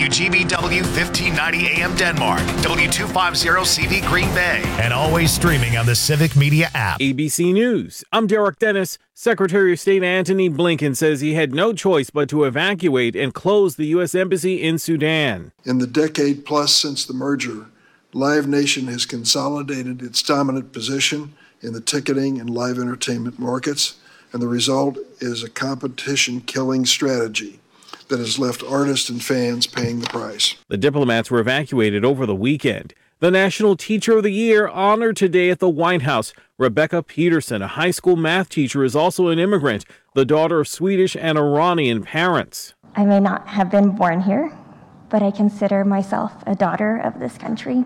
WGBW 1590 AM Denmark, W250CV Green Bay, and always streaming on the Civic Media app. ABC News. I'm Derek Dennis. Secretary of State Antony Blinken says he had no choice but to evacuate and close the U.S. Embassy in Sudan. In the decade plus since the merger, Live Nation has consolidated its dominant position in the ticketing and live entertainment markets, and the result is a competition-killing strategy that has left artists and fans paying the price. The diplomats were evacuated over the weekend. The National Teacher of the Year honored today at the White House. Rebecca Peterson, a high school math teacher, is also an immigrant, the daughter of Swedish and Iranian parents. I may not have been born here, but I consider myself a daughter of this country.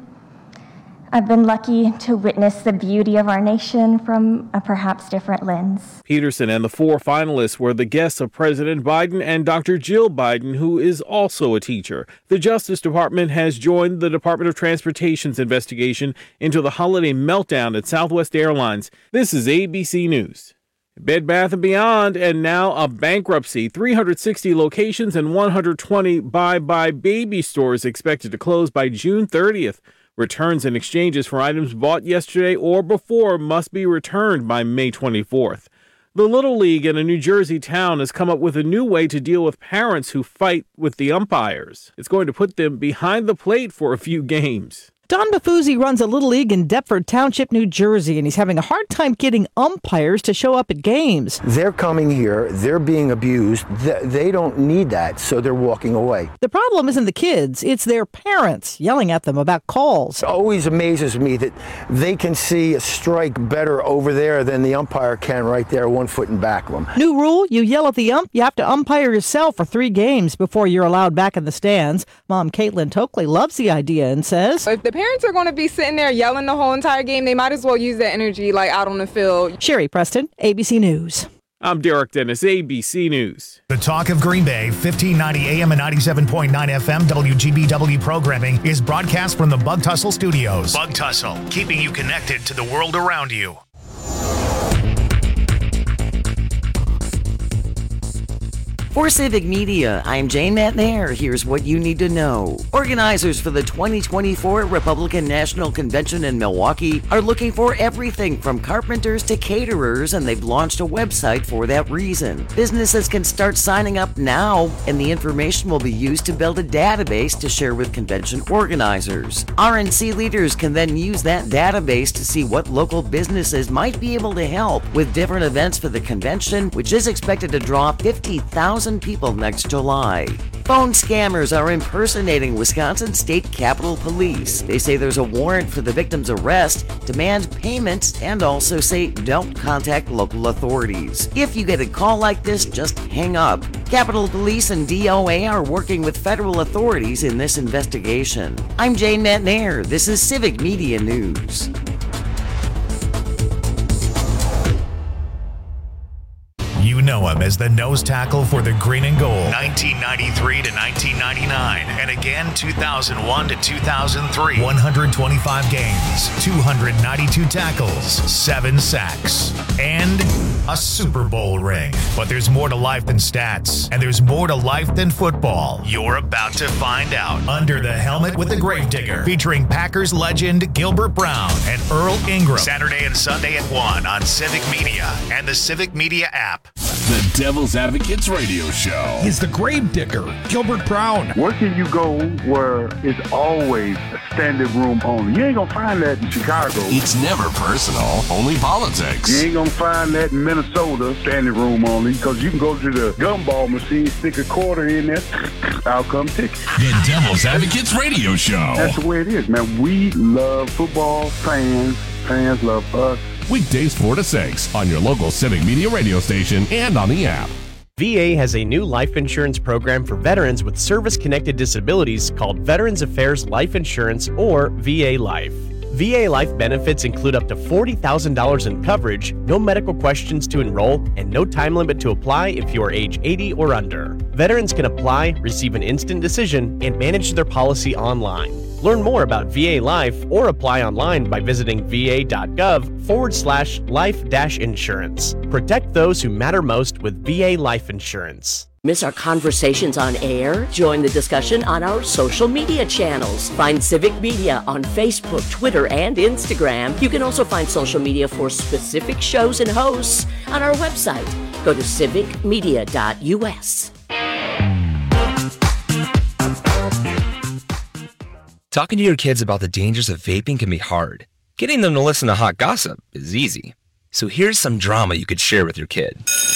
I've been lucky to witness the beauty of our nation from a perhaps different lens. Peterson and the 4 finalists were the guests of President Biden and Dr. Jill Biden, who is also a teacher. The Justice Department has joined the Department of Transportation's investigation into the holiday meltdown at Southwest Airlines. This is ABC News. Bed Bath & Beyond, and now a bankruptcy. 360 locations and 120 Buy Baby stores expected to close by June 30th. Returns and exchanges for items bought yesterday or before must be returned by May 24th. The Little League in a New Jersey town has come up with a new way to deal with parents who fight with the umpires. It's going to put them behind the plate for a few games. Don Bafuzzi runs a Little League in Deptford Township, New Jersey, and he's having a hard time getting umpires to show up at games. They're coming here, they're being abused, they don't need that, so they're walking away. The problem isn't the kids, it's their parents yelling at them about calls. It always amazes me that they can see a strike better over there than the umpire can right there, 1 foot in back of them. New rule, you yell at the ump, you have to umpire yourself for 3 games before you're allowed back in the stands. Mom Caitlin Tokley loves the idea and says, if the parents are going to be sitting there yelling the whole entire game, they might as well use that energy out on the field. Sherry Preston, ABC News. I'm Derek Dennis, ABC News. The Talk of Green Bay, 1590 AM and 97.9 FM WGBW programming is broadcast from the Bug Tussle Studios. Bug Tussle, keeping you connected to the world around you. For Civic Media, I'm Jane Matnair. Here's what you need to know. Organizers for the 2024 Republican National Convention in Milwaukee are looking for everything from carpenters to caterers, and they've launched a website for that reason. Businesses can start signing up now, and the information will be used to build a database to share with convention organizers. RNC leaders can then use that database to see what local businesses might be able to help with different events for the convention, which is expected to draw 50,000 people next July. Phone scammers are impersonating Wisconsin State Capitol Police. They say there's a warrant for the victim's arrest, demand payment, and also say don't contact local authorities. If you get a call like this, just hang up. Capitol Police and DOA are working with federal authorities in this investigation. I'm Jane Matnair. This is Civic Media News. You know him as the nose tackle for the Green and Gold, 1993 to 1999, and again 2001 to 2003. 125 games, 292 tackles, 7 sacks, and a Super Bowl ring. But there's more to life than stats, and there's more to life than football. You're about to find out. Under the Helmet with the Gravedigger, featuring Packers legend Gilbert Brown and Earl Ingram. Saturday and Sunday at 1 on Civic Media and the Civic Media app. The Devil's Advocates Radio Show. He's the Gravedigger, Gilbert Brown. Where can you go where it's always a standing room only? You ain't gonna find that in Chicago. It's never personal, only politics. You ain't gonna find that in Minnesota, standing room only, because you can go to the gumball machine, stick a quarter in there, out come ticket. The Devil's Advocates Radio Show. That's the way it is, man. We love football, fans love us. Weekdays 4 to 6 on your local Civic Media radio station and on the app. VA has a new life insurance program for veterans with service-connected disabilities called Veterans Affairs Life Insurance, or VA Life. VA Life benefits include up to $40,000 in coverage, no medical questions to enroll, and no time limit to apply if you are age 80 or under. Veterans can apply, receive an instant decision, and manage their policy online. Learn more about VA Life or apply online by visiting va.gov/life-insurance. Protect those who matter most with VA Life Insurance. Miss our conversations on air? Join the discussion on our social media channels. Find Civic Media on Facebook, Twitter, and Instagram. You can also find social media for specific shows and hosts on our website. Go to civicmedia.us. Talking to your kids about the dangers of vaping can be hard. Getting them to listen to hot gossip is easy. So here's some drama you could share with your kid.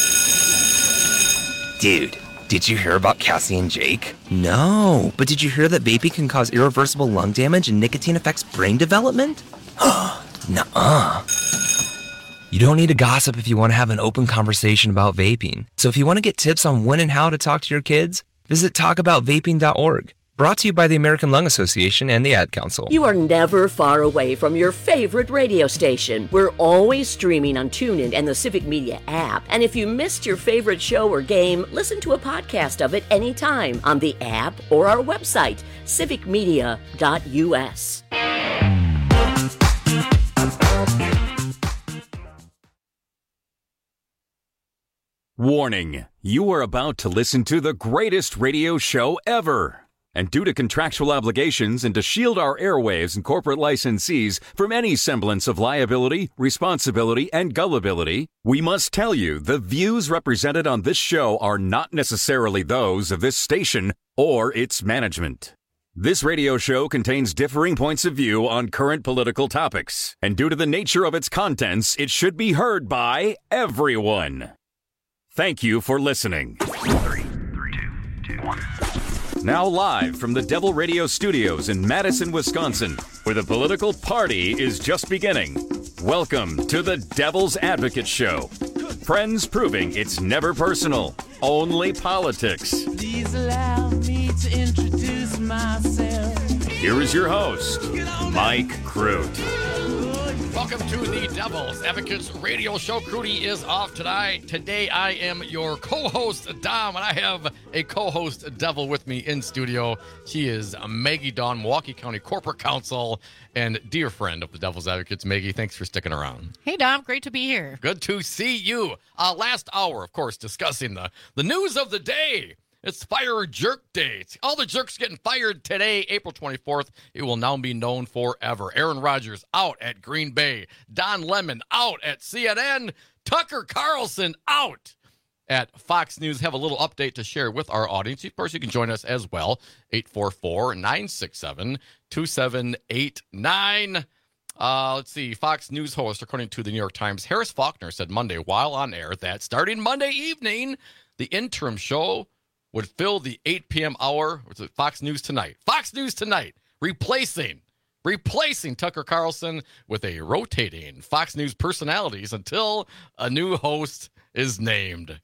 Dude, did you hear about Cassie and Jake? No, but did you hear that vaping can cause irreversible lung damage and nicotine affects brain development? Nuh-uh. You don't need to gossip if you want to have an open conversation about vaping. So if you want to get tips on when and how to talk to your kids, visit talkaboutvaping.org. Brought to you by the American Lung Association and the Ad Council. You are never far away from your favorite radio station. We're always streaming on TuneIn and the Civic Media app. And if you missed your favorite show or game, listen to a podcast of it anytime on the app or our website, civicmedia.us. Warning, you are about to listen to the greatest radio show ever. And due to contractual obligations and to shield our airwaves and corporate licensees from any semblance of liability, responsibility, and gullibility, we must tell you the views represented on this show are not necessarily those of this station or its management. This radio show contains differing points of view on current political topics, and due to the nature of its contents, it should be heard by everyone. Thank you for listening. 3, 2, 2, 1. Now live from the Devil Radio Studios in Madison, Wisconsin, where the political party is just beginning. Welcome to the Devil's Advocate Show. Friends proving it's never personal, only politics. Please allow me to introduce myself. Here is your host, Mike Crute. Welcome to the Devil's Advocates Radio Show. Crudy is off tonight. Today I am your co-host, Dom, and I have a co-host, Devil, with me in studio. She is Maggie Dawn, Milwaukee County Corporate Counsel, and dear friend of the Devil's Advocates. Maggie, thanks for sticking around. Hey, Dom. Great to be here. Good to see you. Last hour, of course, discussing the news of the day. It's Fire Jerk Day. All the jerks getting fired today, April 24th. It will now be known forever. Aaron Rodgers out at Green Bay. Don Lemon out at CNN. Tucker Carlson out at Fox News. Have a little update to share with our audience. Of course, you can join us as well. 844-967-2789. Let's see. Fox News host, according to the New York Times, Harris Faulkner said Monday while on air that starting Monday evening, the interim show would fill the 8 p.m. hour with Fox News Tonight. Fox News Tonight, replacing Tucker Carlson with a rotating Fox News personalities until a new host is named.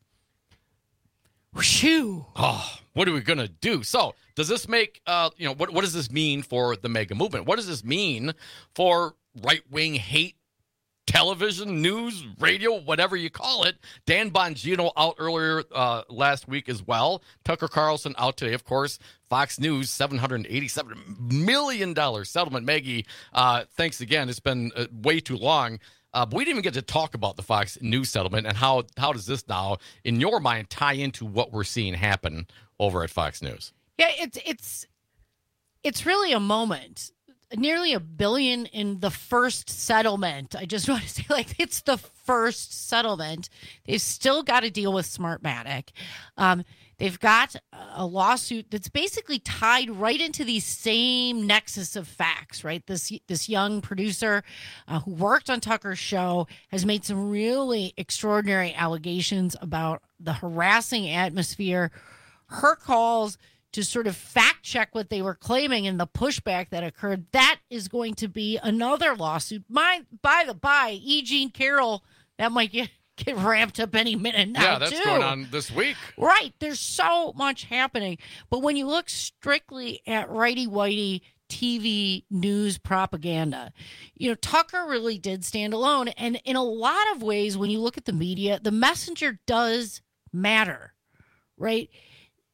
Whew. Oh, what are we going to do? So does this make, what does this mean for the MAGA movement? What does this mean for right-wing hate television, news, radio, whatever you call it? Dan Bongino out earlier last week as well. Tucker Carlson out today, of course. Fox News, $787 million settlement. Maggie, thanks again. It's been way too long. But we didn't even get to talk about the Fox News settlement and how does this now, in your mind, tie into what we're seeing happen over at Fox News? Yeah, it's really a moment. Nearly $1 billion in the first settlement. I just want to say, it's the first settlement. They've still got to deal with Smartmatic. They've got a lawsuit that's basically tied right into the same nexus of facts, right? This young producer who worked on Tucker's show has made some really extraordinary allegations about the harassing atmosphere, her calls to sort of fact check what they were claiming and the pushback that occurred. That is going to be another lawsuit. By the by, E. Jean Carroll, that might get ramped up any minute now, yeah, that's going on this week. Right. There's so much happening. But when you look strictly at righty-whitey TV news propaganda, Tucker really did stand alone. And in a lot of ways, when you look at the media, the messenger does matter, right?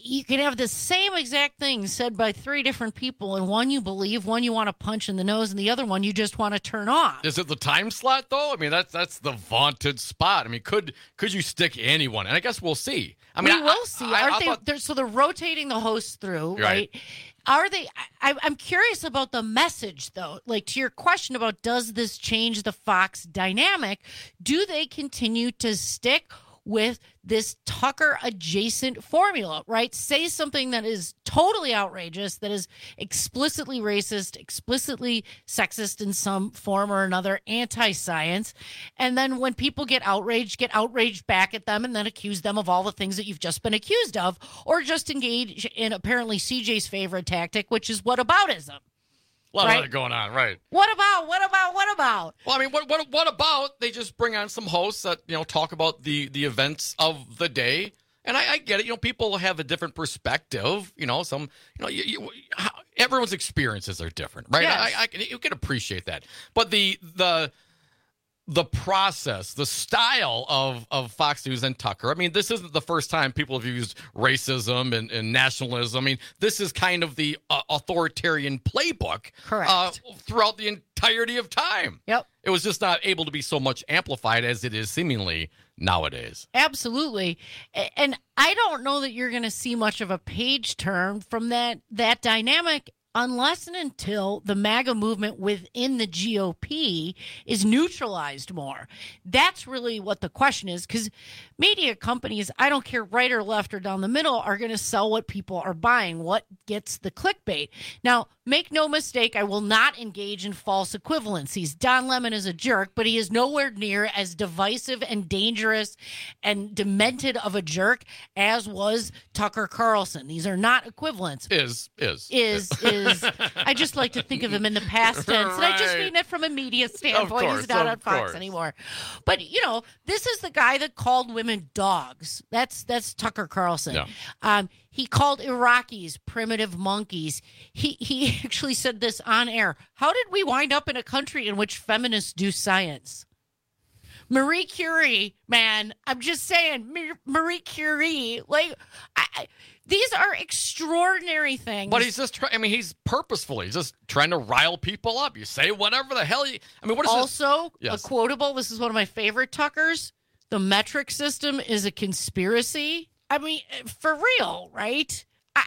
you can have the same exact thing said by three different people, and one you believe, one you want to punch in the nose, and the other one you just want to turn off. Is it the time slot, though? I mean, that's the vaunted spot. I mean, could you stick anyone? And I guess we'll see. I mean, we will see. So they're rotating the hosts through, right? Are they? I'm curious about the message, though. Like, to your question about does this change the Fox dynamic? Do they continue to stick with this Tucker adjacent formula, right? Say something that is totally outrageous, that is explicitly racist, explicitly sexist in some form or another, anti-science. And then when people get outraged back at them and then accuse them of all the things that you've just been accused of, or just engage in apparently CJ's favorite tactic, which is whataboutism. A lot of that going on, right? What about? Well, I mean, what about they just bring on some hosts that, talk about the events of the day? And I get it. People have a different perspective. Everyone's experiences are different, right? Yes. You can appreciate that. But the process, the style of Fox News and Tucker. I mean, this isn't the first time people have used racism and nationalism. I mean, this is kind of the authoritarian playbook. Correct. Throughout the entirety of time. Yep. It was just not able to be so much amplified as it is seemingly nowadays. Absolutely. And I don't know that you're going to see much of a page turn from that dynamic unless and until the MAGA movement within the GOP is neutralized more. That's really what the question is, because media companies, I don't care right or left or down the middle, are going to sell what people are buying, what gets the clickbait. Now, make no mistake, I will not engage in false equivalencies. Don Lemon is a jerk, but he is nowhere near as divisive and dangerous and demented of a jerk as was Tucker Carlson. These are not equivalents. Is. I just like to think of him in the past tense. And I just mean that from a media standpoint. He's not on Fox anymore. But, this is the guy that called women dogs. That's Tucker Carlson. Yeah. He called Iraqis primitive monkeys. He actually said this on air. How did we wind up in a country in which feminists do science? Marie Curie, man, I'm just saying, Marie Curie, these are extraordinary things. But he's just he's purposefully just trying to rile people up. You say whatever the hell what is also this? Yes. A quotable, this is one of my favorite Tuckers. The metric system is a conspiracy. I mean, for real, right?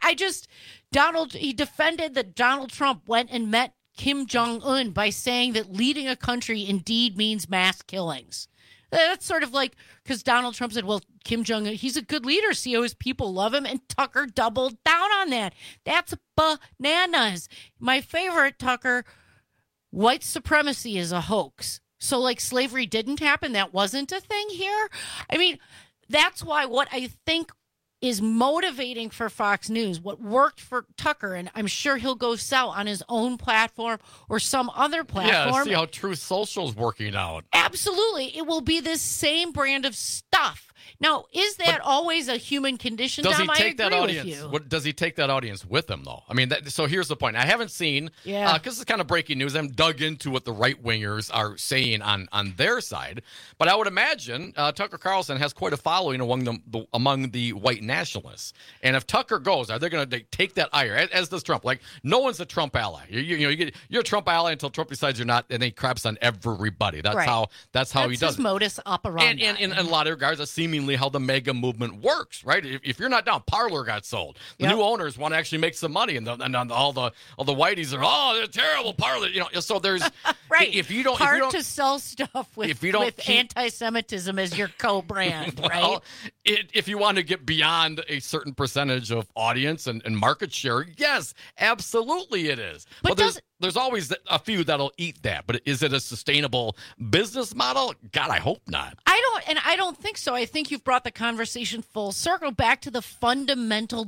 He defended that Donald Trump went and met Kim Jong-un by saying that leading a country indeed means mass killings. That's sort of like, because Donald Trump said, well, Kim Jong-un, he's a good leader. See how his people love him. And Tucker doubled down on that. That's bananas. My favorite, Tucker, white supremacy is a hoax. So slavery didn't happen. That wasn't a thing here. I mean, that's why what I think is motivating for Fox News, what worked for Tucker, and I'm sure he'll go sell on his own platform or some other platform. Yeah, see how Truth Social is working out. Absolutely. It will be this same brand of stuff. Now, is that always a human condition, Dom? Does he take that audience? Does he take that audience with him, though? I mean, so here's the point. I haven't seen, because this is kind of breaking news. I'm dug into what the right-wingers are saying on their side. But I would imagine Tucker Carlson has quite a following among the white nationalists. And if Tucker goes, are they going to take that ire, as does Trump? No one's a Trump ally. You're a Trump ally until Trump decides you're not, and he craps on everybody. That's how he does his modus operandi. And in a lot of regards, that's seemingly how the mega movement works, right? If you're not down, Parler got sold. The new owners want to actually make some money, and all the whiteys are, they're terrible, Parler. So there's right. If you don't to sell stuff with anti-Semitism as your co-brand, right? If you want to get beyond a certain percentage of audience and market share, yes, absolutely it is. But there's always a few that'll eat that. But is it a sustainable business model? God, I hope not. I don't think so. I think you've brought the conversation full circle back to the fundamental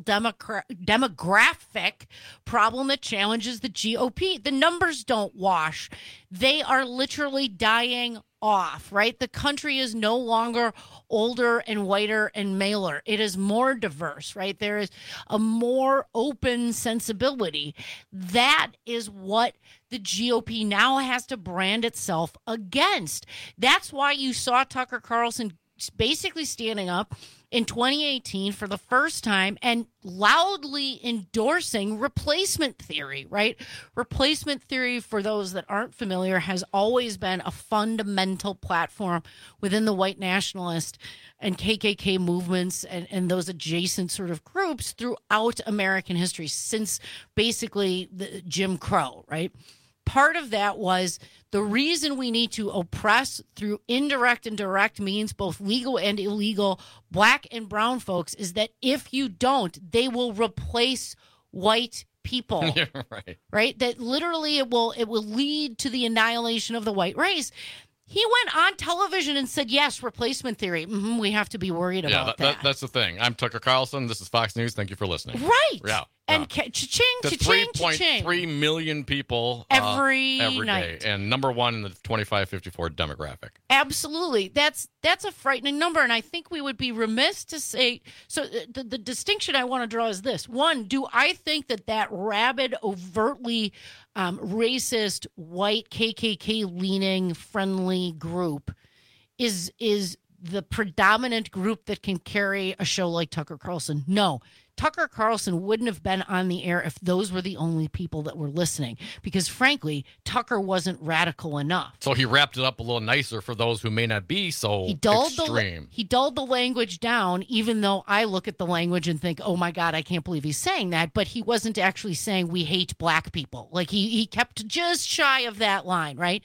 demographic problem that challenges the GOP. The numbers don't wash. They are literally dying off, right? The country is no longer older and whiter and maler. It is more diverse, right? There is a more open sensibility. That is what the GOP now has to brand itself against. That's why you saw Tucker Carlson basically standing up in 2018 for the first time and loudly endorsing replacement theory, right? Replacement theory, for those that aren't familiar, has always been a fundamental platform within the white nationalist and KKK movements and those adjacent sort of groups throughout American history since basically the Jim Crow, right? Part of that was the reason we need to oppress through indirect and direct means, both legal and illegal, black and brown folks, is that if you don't, they will replace white people. Right? That literally it will lead to the annihilation of the white race. He went on television and said, yes, replacement theory. We have to be worried about that. That's the thing. I'm Tucker Carlson. This is Fox News. Thank you for listening. Right. Yeah. And cha-ching, cha-ching, cha-ching. 3.3 million people every night. And number one in the 25-54 demographic. Absolutely. That's a frightening number. And I think we would be remiss to say, so the distinction I want to draw is this. One, do I think that rabid, overtly racist, white, KKK-leaning, friendly group is the predominant group that can carry a show like Tucker Carlson? No. Tucker Carlson wouldn't have been on the air if those were the only people that were listening, because frankly, Tucker wasn't radical enough. So he wrapped it up a little nicer for those who may not be so extreme. He dulled the language down, even though I look at the language and think, oh my God, I can't believe he's saying that. But he wasn't actually saying we hate black people. Like he kept just shy of that line, right?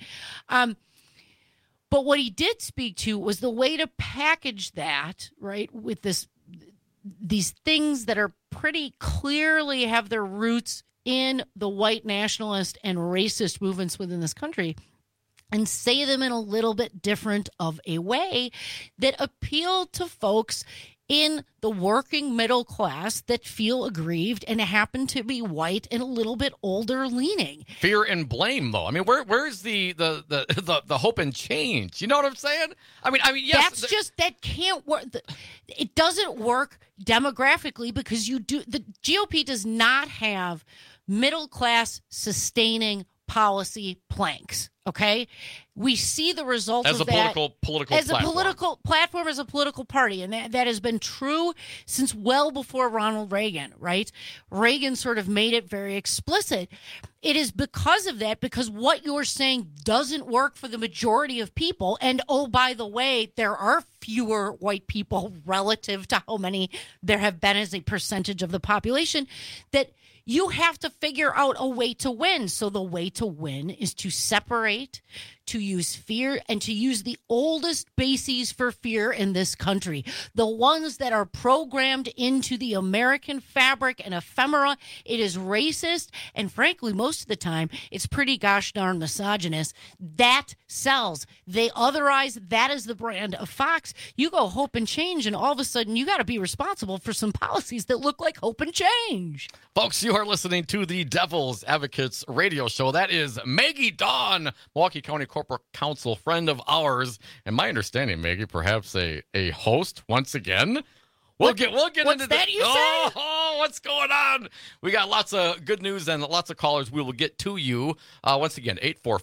But what he did speak to was the way to package that, right, with these things that are pretty clearly have their roots in the white nationalist and racist movements within this country, and say them in a little bit different of a way that appeal to folks in the working middle class that feel aggrieved and happen to be white and a little bit older leaning. Fear and blame, though. I mean, where's the hope and change? You know what I'm saying? I mean, yes. That can't work. It doesn't work demographically because the GOP does not have middle class sustaining policy planks. Okay, we see the result as of a that political as platform. a political platform, as a political party, and that has been true since well before Ronald Reagan. Right, Reagan sort of made it very explicit. It is because of that, because what you're saying doesn't work for the majority of people. And oh, by the way, there are fewer white people relative to how many there have been as a percentage of the population. That you have to figure out a way to win. So the way to win is to separate, to use fear, and to use the oldest bases for fear in this country. The ones that are programmed into the American fabric and ephemera. It is racist, and frankly, most of the time, it's pretty gosh darn misogynist. That sells. They otherize. That is the brand of Fox. You go hope and change, and all of a sudden, you got to be responsible for some policies that look like hope and change. Folks, you are listening to the Devil's Advocates radio show. That is Maggie Dawn, Milwaukee County Corporate Counsel, friend of ours. And my understanding, Maggie, perhaps a host once again. We'll get what's into that. You say? Oh, what's going on? We got lots of good news and lots of callers. We will get to you. Once again,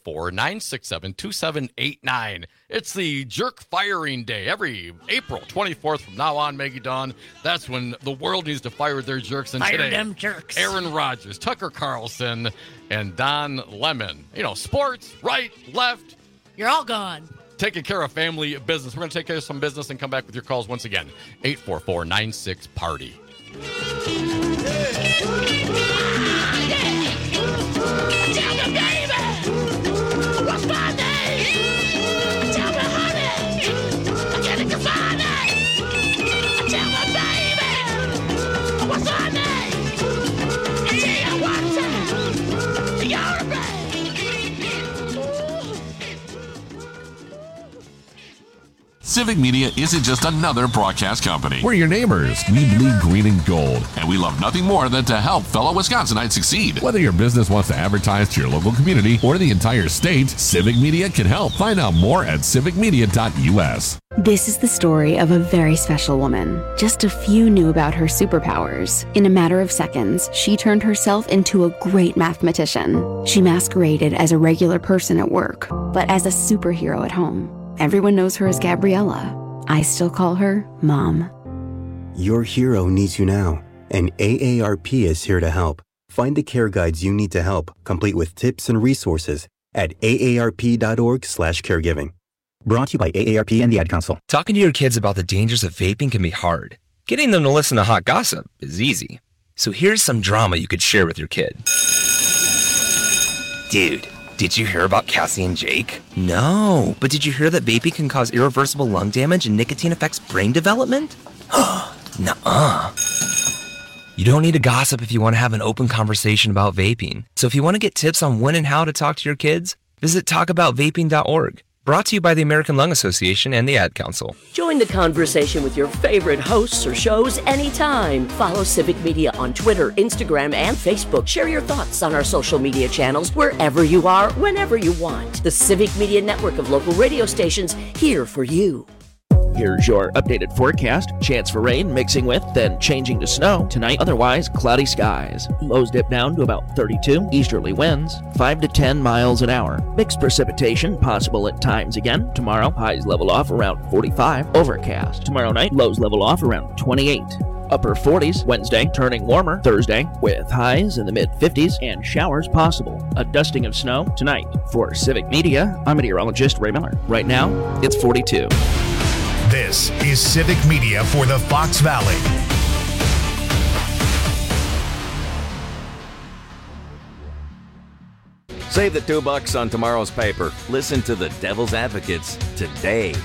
844-967-2789. It's the jerk firing day. Every April 24th from now on, Maggie Dawn, that's when the world needs to fire their jerks. And fire today, them jerks. Aaron Rodgers, Tucker Carlson, and Don Lemon. You know, sports, right, left. You're all gone. Taking care of family business. We're going to take care of some business and come back with your calls once again. 844-96-PARTY. Tell me, baby, what's my name? Tell me, honey, I can't find it. Tell me, baby, what's my name? I tell you one time, you're a baby. Civic Media isn't just another broadcast company. We're your neighbors. We bleed green and gold. And we love nothing more than to help fellow Wisconsinites succeed. Whether your business wants to advertise to your local community or the entire state, Civic Media can help. Find out more at civicmedia.us. This is the story of a very special woman. Just a few knew about her superpowers. In a matter of seconds, she turned herself into a great mathematician. She masqueraded as a regular person at work, but as a superhero at home. Everyone knows her as Gabriella. I still call her Mom. Your hero needs you now, and AARP is here to help. Find the care guides you need to help, complete with tips and resources at aarp.org/caregiving. Brought to you by AARP and the Ad Council. Talking to your kids about the dangers of vaping can be hard. Getting them to listen to hot gossip is easy. So here's some drama you could share with your kid. Dude, did you hear about Cassie and Jake? No, but did you hear that vaping can cause irreversible lung damage and nicotine affects brain development? Nuh-uh. You don't need to gossip if you want to have an open conversation about vaping. So if you want to get tips on when and how to talk to your kids, visit talkaboutvaping.org. Brought to you by the American Lung Association and the Ad Council. Join the conversation with your favorite hosts or shows anytime. Follow Civic Media on Twitter, Instagram, and Facebook. Share your thoughts on our social media channels wherever you are, whenever you want. The Civic Media network of local radio stations here for you. Here's your updated forecast. Chance for rain mixing with, then changing to snow. Tonight, otherwise cloudy skies. Lows dip down to about 32. Easterly winds, 5 to 10 miles an hour. Mixed precipitation possible at times again. Tomorrow, highs level off around 45. Overcast. Tomorrow night, lows level off around 28. Upper 40s Wednesday, turning warmer Thursday with highs in the mid-50s and showers possible. A dusting of snow tonight. For Civic Media, I'm meteorologist Ray Miller. Right now, it's 42. This is Civic Media for the Fox Valley. Save the $2 on tomorrow's paper. Listen to the Devil's Advocates today.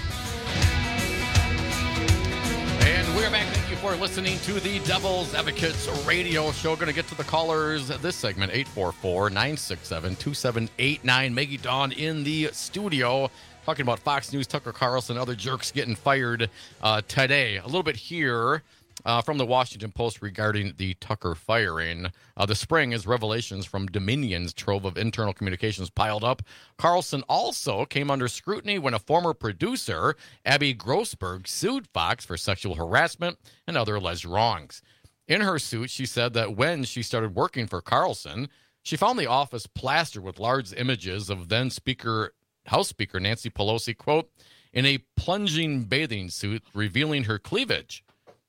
And we're back. Thank you for listening to the Devil's Advocates radio show. Going to get to the callers this segment, 844-967-2789. Maggie Dawn in the studio. Talking about Fox News, Tucker Carlson, other jerks getting fired today. A little bit here from the Washington Post regarding the Tucker firing. The spring, as revelations from Dominion's trove of internal communications piled up, Carlson also came under scrutiny when a former producer, Abby Grossberg, sued Fox for sexual harassment and other alleged wrongs. In her suit, she said that when she started working for Carlson, she found the office plastered with large images of then House Speaker Nancy Pelosi, quote, in a plunging bathing suit revealing her cleavage.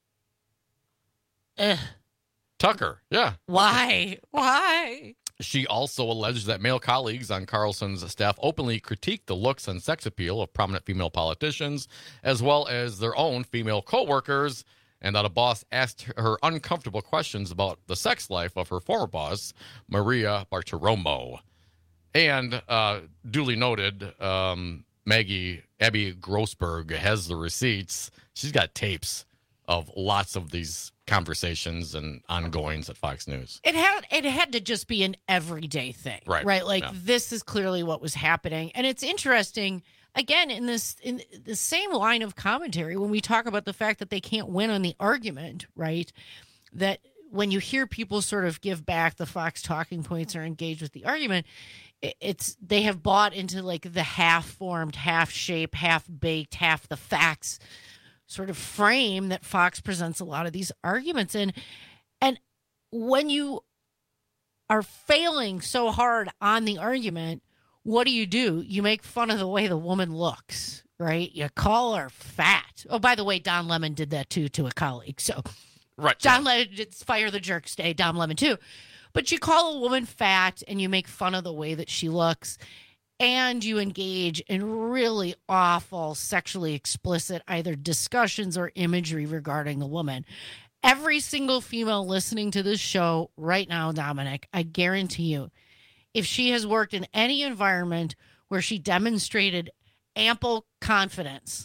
Tucker, yeah. Why? She also alleged that male colleagues on Carlson's staff openly critiqued the looks and sex appeal of prominent female politicians, as well as their own female co-workers, and that a boss asked her uncomfortable questions about the sex life of her former boss, Maria Bartiromo. And duly noted, Abby Grossberg has the receipts. She's got tapes of lots of these conversations and ongoings at Fox News. It had to just be an everyday thing, right? Like this is clearly what was happening, and it's interesting. Again, in the same line of commentary, when we talk about the fact that they can't win on the argument, right? That when you hear people sort of give back the Fox talking points or engage with the argument, they have bought into like the half-formed, half-shaped, half-baked, half the facts sort of frame that Fox presents a lot of these arguments in. And when you are failing so hard on the argument, what do? You make fun of the way the woman looks, right? You call her fat. Oh, by the way, Don Lemon did that too to a colleague. So right, Don Lemon did Fire the Jerks Day, Don Lemon too. But you call a woman fat and you make fun of the way that she looks, and you engage in really awful, sexually explicit either discussions or imagery regarding the woman. Every single female listening to this show right now, Dominic, I guarantee you, if she has worked in any environment where she demonstrated ample confidence,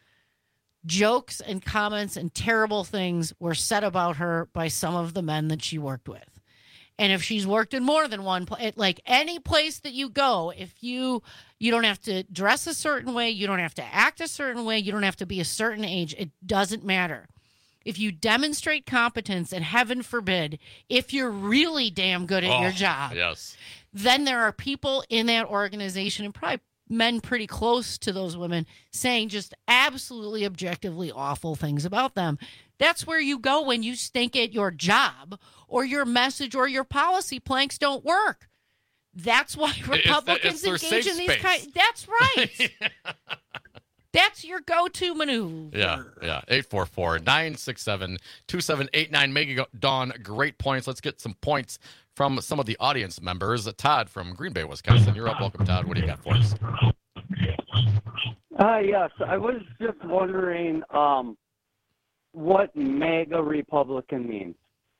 jokes and comments and terrible things were said about her by some of the men that she worked with. And if she's worked in more than one place, like any place that you go, if you don't have to dress a certain way, you don't have to act a certain way, you don't have to be a certain age, it doesn't matter. If you demonstrate competence, and heaven forbid, if you're really damn good at your job, yes, then there are people in that organization, and probably men pretty close to those women, saying just absolutely objectively awful things about them. That's where you go when you stink at your job, or your message or your policy planks don't work. That's why Republicans engage in these kinds. That's right. That's your go-to maneuver. Yeah. 844-967-2789. Mega Dawn, great points. Let's get some points from some of the audience members. Todd from Green Bay, Wisconsin. You're up. Welcome, Todd. What do you got for us? Yes, I was just wondering what MAGA Republican means.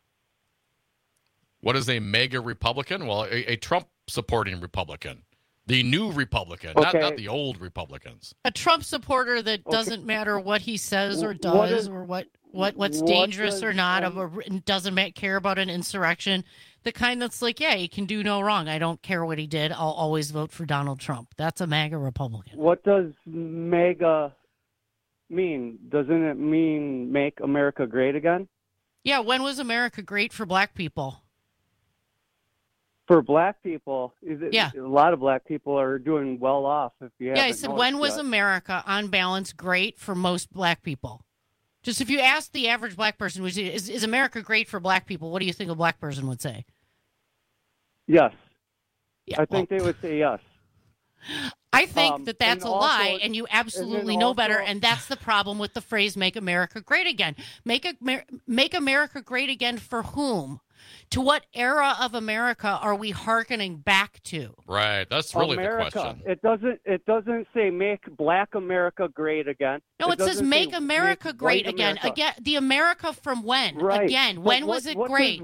What is a MAGA Republican? Well, a Trump-supporting Republican. The new Republican, not the old Republicans. A Trump supporter that doesn't matter what he says or does or what's dangerous or not, doesn't care about an insurrection. The kind that's like, yeah, he can do no wrong. I don't care what he did. I'll always vote for Donald Trump. That's a MAGA Republican. What does MAGA mean? Doesn't it mean make America great again? Yeah, when was America great for black people? For black people, yeah. A lot of black people are doing well off. If you I said, when was America, on balance, great for most black people? Just if you ask the average black person, is America great for black people, what do you think a black person would say? Yes. Yeah, I think they would say yes. I think that's a lie, and you absolutely know better, and that's the problem with the phrase "Make America Great Again." Make America great again for whom? To what era of America are we hearkening back to? Right, that's really America. The question. It doesn't say make Black America great again. No, it says make America great again. Again, the America from when? Right. Again, when was it great?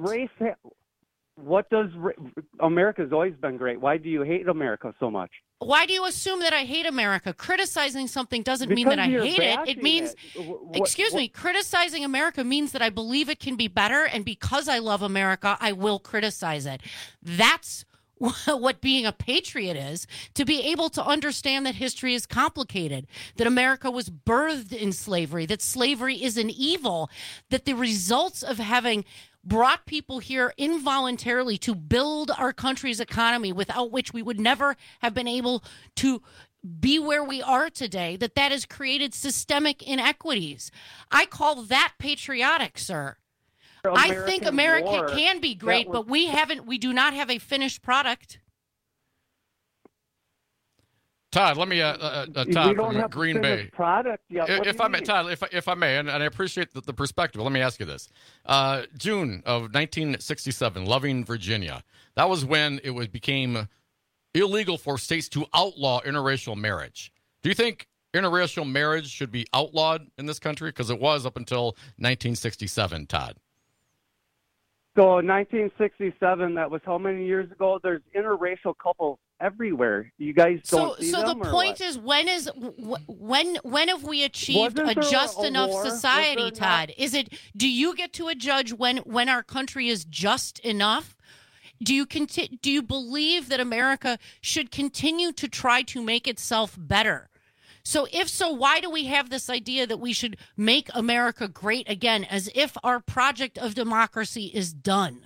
America's always been great. Why do you hate America so much? Why do you assume that I hate America? Criticizing something doesn't mean that I hate it. It means, criticizing America means that I believe it can be better, and because I love America, I will criticize it. That's what being a patriot is, to be able to understand that history is complicated, that America was birthed in slavery, that slavery is an evil, that the results of having brought people here involuntarily to build our country's economy, without which we would never have been able to be where we are today, that has created systemic inequities. I call that patriotic, sir. I think America can be great, but we do not have a finished product. Todd, let me, Todd from Green Bay. Product yet. If I may, Todd, if I may, and I appreciate the perspective. Let me ask you this: June of 1967, Loving, Virginia. That was when it became illegal for states to outlaw interracial marriage. Do you think interracial marriage should be outlawed in this country? Because it was up until 1967, Todd. So 1967, that was how many years ago? There's interracial couples everywhere. You guys don't see them? So the point is, when have we achieved a just enough society, Todd? Do you get to judge when our country is just enough? Do you believe that America should continue to try to make itself better? So if so, why do we have this idea that we should make America great again, as if our project of democracy is done?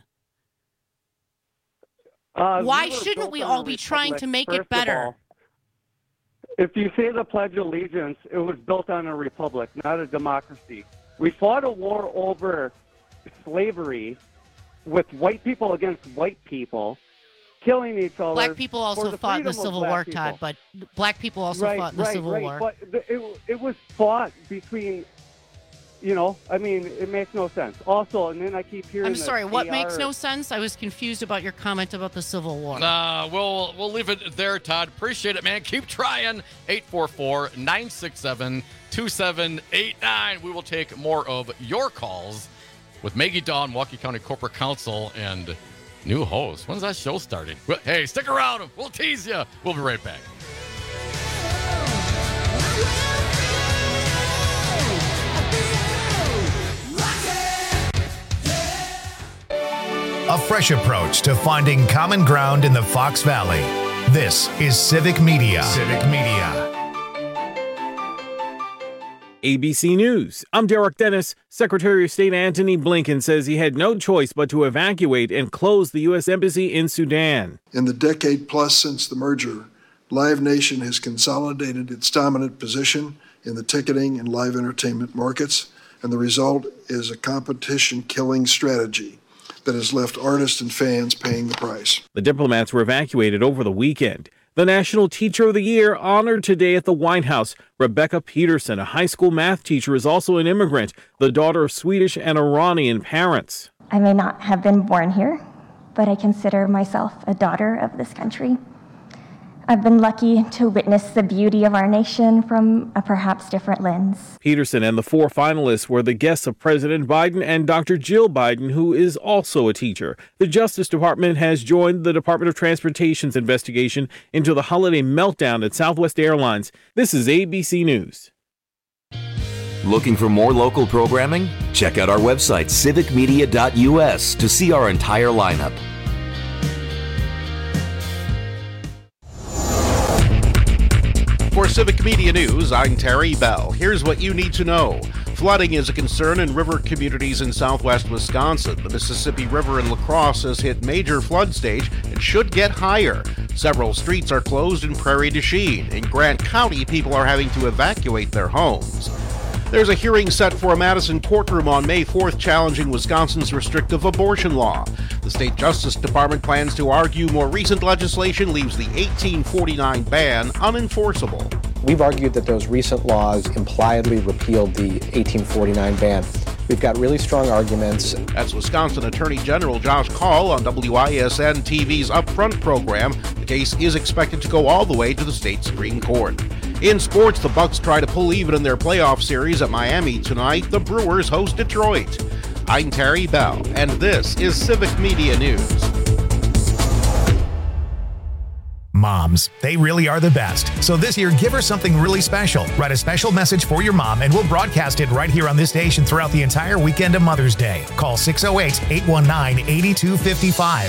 Why shouldn't we all be trying to make it better? If you say the Pledge of Allegiance, it was built on a republic, not a democracy. We fought a war over slavery with white people against white people, killing each other. Black people also fought in the Civil War, Todd, but black people also fought in the Civil War. But it was fought between, it makes no sense. Also, and then I keep hearing I'm sorry, what makes no sense? I was confused about your comment about the Civil War. We'll leave it there, Todd. Appreciate it, man. Keep trying. 844-967-2789. We will take more of your calls with Maggie Dawn, Milwaukee County Corporate Counsel, and new host. When's that show starting? Well, hey, stick around. We'll tease you. We'll be right back. A fresh approach to finding common ground in the Fox Valley. This is Civic Media. Civic Media. ABC News. I'm Derek Dennis. Secretary of State Antony Blinken says he had no choice but to evacuate and close the U.S. Embassy in Sudan. In the decade plus since the merger, Live Nation has consolidated its dominant position in the ticketing and live entertainment markets, and the result is a competition-killing strategy that has left artists and fans paying the price. The diplomats were evacuated over the weekend. The National Teacher of the Year honored today at the White House. Rebecca Peterson, a high school math teacher, is also an immigrant, the daughter of Swedish and Iranian parents. I may not have been born here, but I consider myself a daughter of this country. I've been lucky to witness the beauty of our nation from a perhaps different lens. Peterson and the 4 finalists were the guests of President Biden and Dr. Jill Biden, who is also a teacher. The Justice Department has joined the Department of Transportation's investigation into the holiday meltdown at Southwest Airlines. This is ABC News. Looking for more local programming? Check out our website, civicmedia.us, to see our entire lineup. For Civic Media News, I'm Terry Bell. Here's what you need to know. Flooding is a concern in river communities in southwest Wisconsin. The Mississippi River in La Crosse has hit major flood stage and should get higher. Several streets are closed in Prairie du Chien. In Grant County, people are having to evacuate their homes. There's a hearing set for a Madison courtroom on May 4th challenging Wisconsin's restrictive abortion law. The state Justice Department plans to argue more recent legislation leaves the 1849 ban unenforceable. We've argued that those recent laws impliedly repealed the 1849 ban. We've got really strong arguments. That's Wisconsin Attorney General Josh Kaul on WISN TV's Upfront program. The case is expected to go all the way to the state Supreme Court. In sports, the Bucks try to pull even in their playoff series at Miami tonight. The Brewers host Detroit. I'm Terry Bell, and this is Civic Media News. Moms, they really are the best. So this year, give her something really special. Write a special message for your mom, and we'll broadcast it right here on this station throughout the entire weekend of Mother's Day. Call 608-819-8255.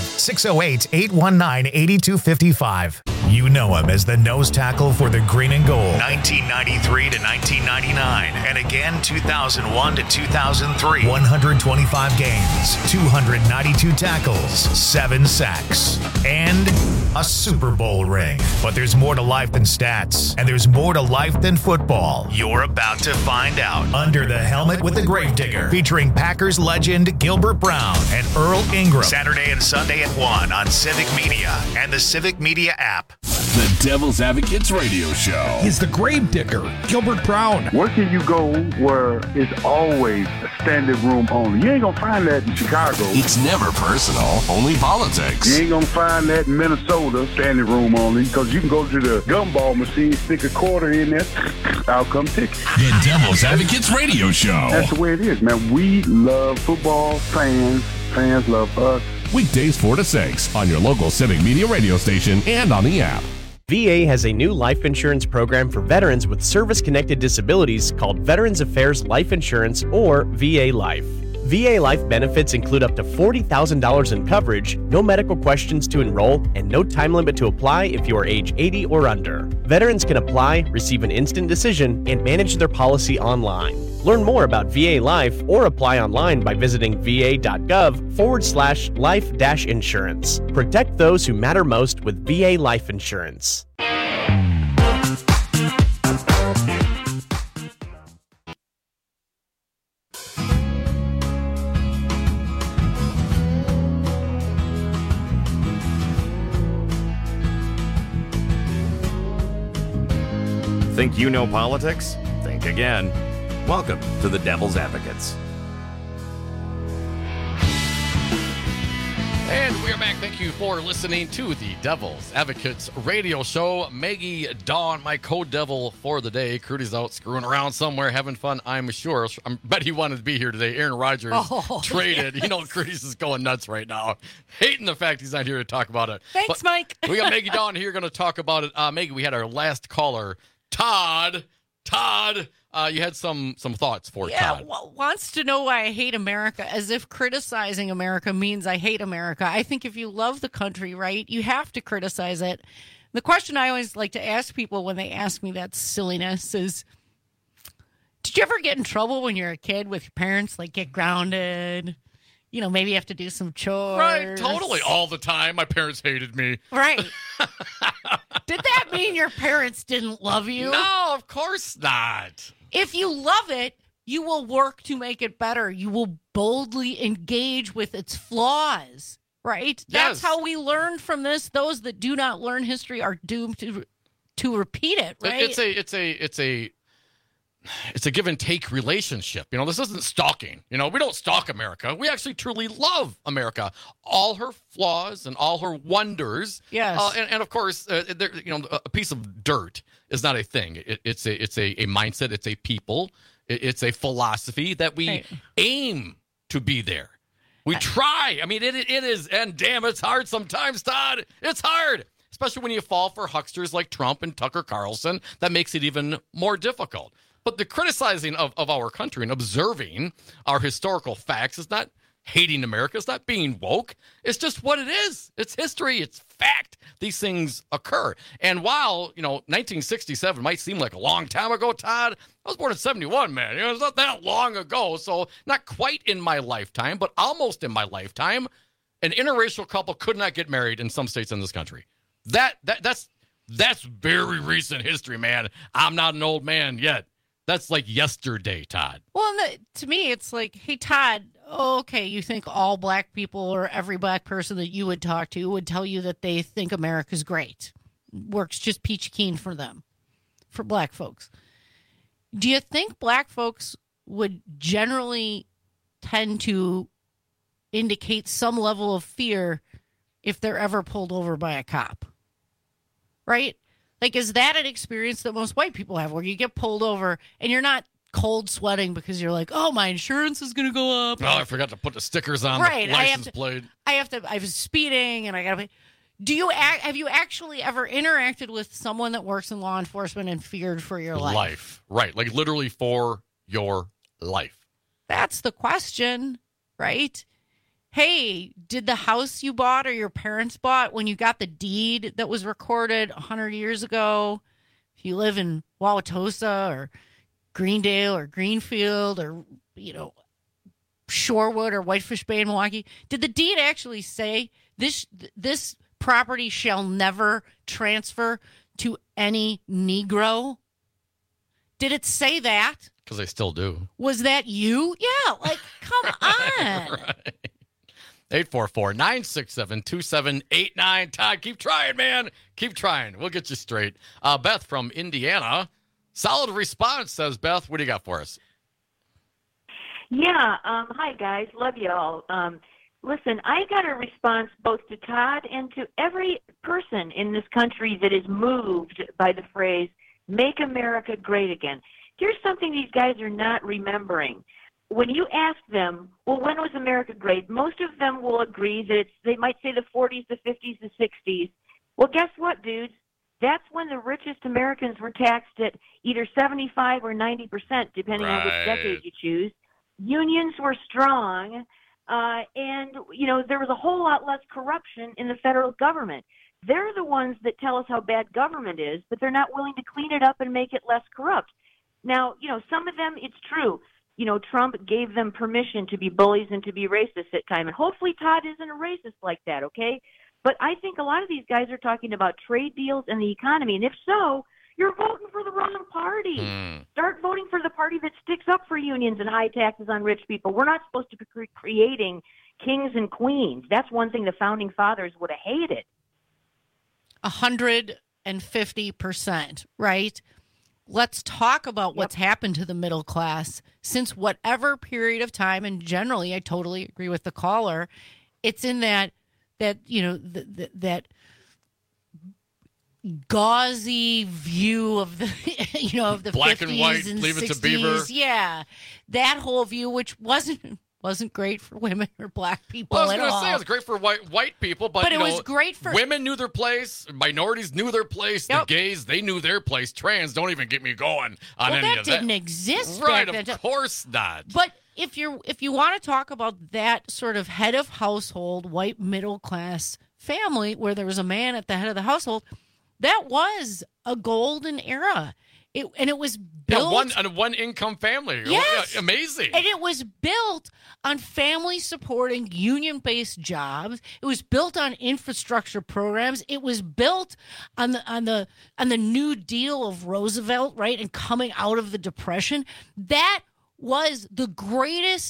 608-819-8255. You know him as the nose tackle for the Green and Gold. 1993 to 1999, and again 2001 to 2003. 125 games, 292 tackles, 7 sacks, and a Super Bowl ring. But there's more to life than stats, and there's more to life than football. You're about to find out. Under the Helmet with the Gravedigger, featuring Packers legend Gilbert Brown and Earl Ingram. Saturday and Sunday at 1 on Civic Media and the Civic Media app. The Devil's Advocates Radio Show. He's the Gravedigger, Gilbert Brown. Where can you go where it's always a standing room only? You ain't gonna find that in Chicago. It's never personal, only politics. You ain't gonna find that in Minnesota, standing room only, because you can go to the gumball machine, stick a quarter in there, out come tickets. The Devil's Advocates Radio Show. That's the way it is, man. We love football, fans love us. Weekdays 4 to 6 on your local Civic Media radio station and on the app. VA has a new life insurance program for veterans with service-connected disabilities called Veterans Affairs Life Insurance, or VA Life. VA Life benefits include up to $40,000 in coverage, no medical questions to enroll, and no time limit to apply if you are age 80 or under. Veterans can apply, receive an instant decision, and manage their policy online. Learn more about VA Life or apply online by visiting va.gov/life-insurance. Protect those who matter most with VA Life Insurance. Think you know politics? Think again. Welcome to the Devil's Advocates. And we're back. Thank you for listening to the Devil's Advocates radio show. Maggie Dawn, my co-devil for the day. Crudy's out screwing around somewhere, having fun, I'm sure. I bet he wanted to be here today. Aaron Rodgers traded. You know, Crudy's is going nuts right now. Hating the fact he's not here to talk about it. Thanks, Mike. We got Maggie Dawn here going to talk about it. Maggie, we had our last caller, Todd, you had some thoughts for Todd. Wants to know why I hate America, as if criticizing America means I hate America. I think if you love the country, right, you have to criticize it. The question I always like to ask people when they ask me that silliness is, did you ever get in trouble when you're a kid with your parents, like get grounded? You know, maybe you have to do some chores. Right, totally. All the time. My parents hated me. Right. Did that mean your parents didn't love you? No, of course not. If you love it, you will work to make it better. You will boldly engage with its flaws, right? Yes. That's how we learned from this. Those that do not learn history are doomed to repeat it, right? It's a give and take relationship. This isn't stalking. We don't stalk America. We actually truly love America, all her flaws and all her wonders. Yes. And of course, a piece of dirt is not a thing. It's a mindset. It's a people. It's a philosophy that we aim to be there. We try. I mean, it is, and damn, it's hard sometimes, Todd. It's hard, especially when you fall for hucksters like Trump and Tucker Carlson. That makes it even more difficult. But the criticizing of our country and observing our historical facts is not hating America. It's not being woke. It's just what it is. It's history. It's fact. These things occur. And while, 1967 might seem like a long time ago, Todd, I was born in 71, man. It's not that long ago. So not quite in my lifetime, but almost in my lifetime, an interracial couple could not get married in some states in this country. That's very recent history, man. I'm not an old man yet. That's like yesterday, Todd. Well, to me, it's like, hey, Todd, okay, you think all black people or every black person that you would talk to would tell you that they think America's great. Works just peachy keen for them, for black folks. Do you think black folks would generally tend to indicate some level of fear if they're ever pulled over by a cop? Right? Like, is that an experience that most white people have where you get pulled over and you're not cold sweating because you're like, oh, my insurance is going to go up? Oh, I forgot to put the stickers on the license plate. I was speeding and I got to pay. Have you actually ever interacted with someone that works in law enforcement and feared for your life? Right. Like literally for your life. That's the question, right? Hey, did the house you bought or your parents bought when you got the deed that was recorded 100 years ago, if you live in Wauwatosa or Greendale or Greenfield or, Shorewood or Whitefish Bay in Milwaukee, did the deed actually say this property shall never transfer to any Negro? Did it say that? Because they still do. Was that you? Yeah, like, come on. Right. 844-967-2789. Todd, keep trying, man. Keep trying. We'll get you straight. Beth from Indiana. Solid response, says Beth. What do you got for us? Yeah. Hi, guys. Love you all. Listen, I got a response both to Todd and to every person in this country that is moved by the phrase, make America great again. Here's something these guys are not remembering. When you ask them, well, when was America great? Most of them will agree that they might say the 40s, the 50s, the 60s. Well, guess what, dudes? That's when the richest Americans were taxed at either 75 or 90%, depending on which decade you choose. Unions were strong, and, there was a whole lot less corruption in the federal government. They're the ones that tell us how bad government is, but they're not willing to clean it up and make it less corrupt. Now, some of them, it's true. Trump gave them permission to be bullies and to be racist at time. And hopefully Todd isn't a racist like that, okay? But I think a lot of these guys are talking about trade deals and the economy. And if so, you're voting for the wrong party. Start voting for the party that sticks up for unions and high taxes on rich people. We're not supposed to be creating kings and queens. That's one thing the founding fathers would have hated. 150%, right? Let's talk about what's happened to the middle class since whatever period of time, and generally I totally agree with the caller, it's in that gauzy view of the of the black 50s and white, and leave 60s. it to Beaver. Yeah, that whole view, which wasn't great for women or black people Well, I was at going to all. say it was great for white people, but it was great for women knew their place, minorities knew their place, the gays, they knew their place. Trans, don't even get me going on any of that. That didn't exist right, back then. Of course not. But if you want to talk about that sort of head of household, white middle class family where there was a man at the head of the household, that was a golden era. It was built one income family. Yes. Amazing. And it was built on family supporting union based jobs. It was built on infrastructure programs. It was built on the New Deal of Roosevelt, right? And coming out of the Depression. That was the greatest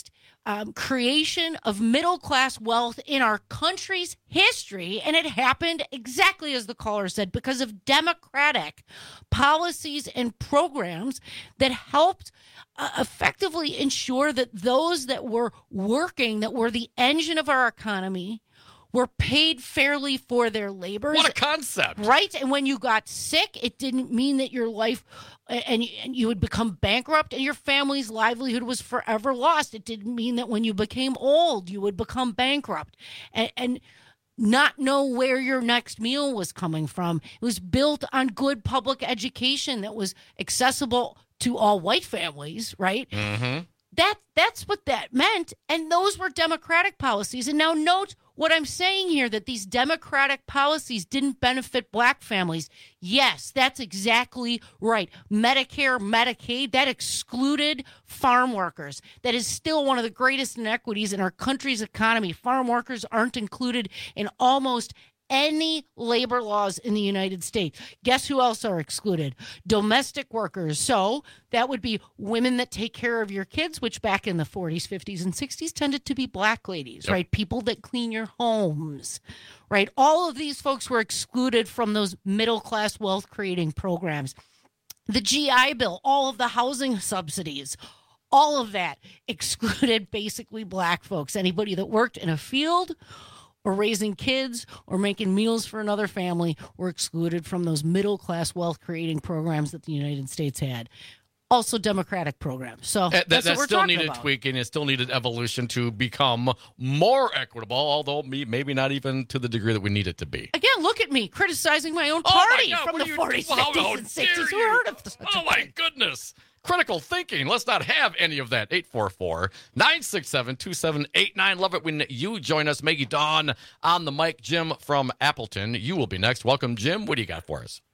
creation of middle-class wealth in our country's history, and it happened exactly as the caller said, because of democratic policies and programs that helped effectively ensure that those that were working, that were the engine of our economy, were paid fairly for their labors. What a concept. Right? And when you got sick, it didn't mean that your life and you would become bankrupt and your family's livelihood was forever lost. It didn't mean that when you became old, you would become bankrupt and not know where your next meal was coming from. It was built on good public education that was accessible to all white families, right? Mm-hmm. That's what that meant. And those were democratic policies. And now note what I'm saying here, that these democratic policies didn't benefit black families. Yes, that's exactly right. Medicare, Medicaid, that excluded farm workers. That is still one of the greatest inequities in our country's economy. Farm workers aren't included in almost any labor laws in the United States. Guess who else are excluded? Domestic workers. So that would be women that take care of your kids, which back in the 40s, 50s, and 60s tended to be black ladies, right? People that clean your homes, right? All of these folks were excluded from those middle-class wealth-creating programs. The GI Bill, all of the housing subsidies, all of that excluded basically black folks. Anybody that worked in a field or raising kids or making meals for another family were excluded from those middle-class wealth-creating programs that the United States had. Also democratic programs. So that's what we're still talking needed about. tweaking. It still needed evolution to become more equitable, although maybe not even to the degree that we need it to be. Again, look at me criticizing my own party God, from the 40s, 50s, and 60s. Who heard of such a Oh, my thing? goodness. Critical thinking. Let's not have any of that. 844-967-2789. Love it when you join us. Maggie Dawn on the mic. Jim from Appleton. You will be next. Welcome, Jim. What do you got for us?